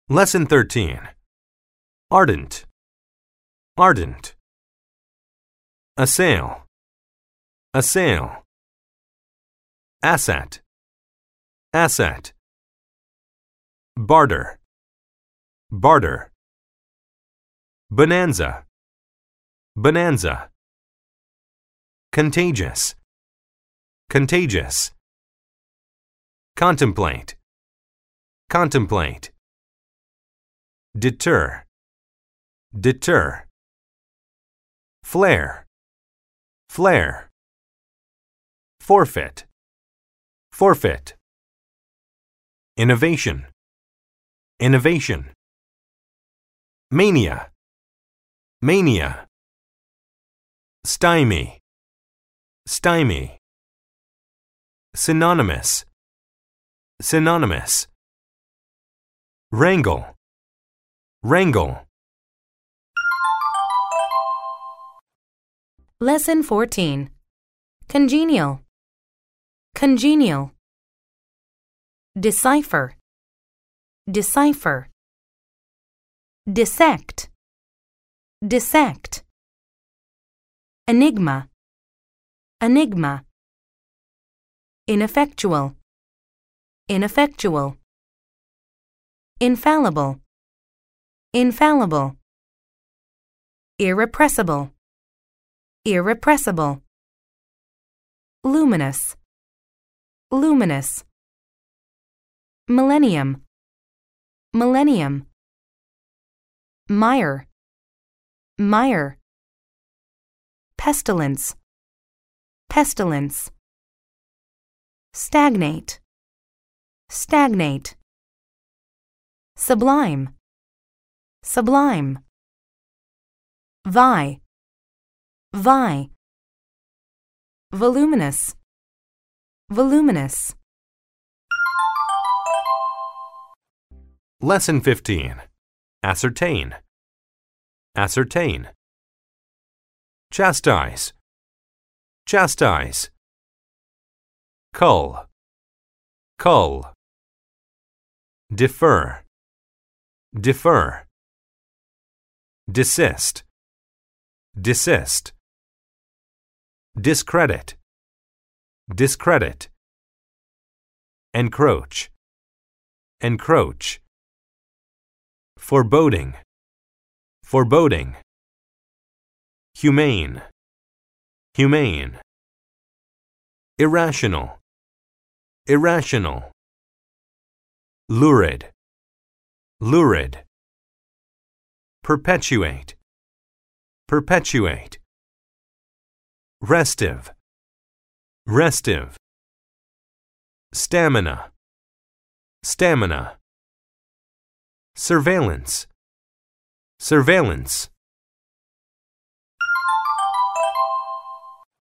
Lesson 13. Ardent. Ardent. Assail. Assail. Asset. Asset. Barter. Barter. Bonanza. Bonanza. Contagious. Contagious. Contemplate. Contemplate. Deter. Deter. Flare. Flare. Forfeit. Forfeit. Innovation. Innovation. Mania. Mania. Stymie. Stymie. Synonymous. Synonymous. Wrangle. Wrangle. Lesson 14. Congenial. Congenial. Decipher. Decipher. Dissect. Dissect. Enigma. Enigma. Ineffectual. Ineffectual. Infallible. Infallible. Irrepressible. Irrepressible. Luminous. Luminous. Millennium. Millennium. Mire. Mire. Pestilence. Pestilence. Stagnate. Stagnate. Sublime. Sublime. Vie. Vie. Voluminous. Voluminous. Lesson 15. Ascertain. Ascertain. Chastise. Chastise. Cull. Cull. Defer. Defer. Desist. Desist. Discredit. Discredit. Encroach. Encroach. Foreboding. Foreboding. Humane. Humane. Irrational. Irrational. Lurid. Lurid. Perpetuate. Perpetuate. Restive. Restive. Stamina. Stamina. Surveillance. Surveillance.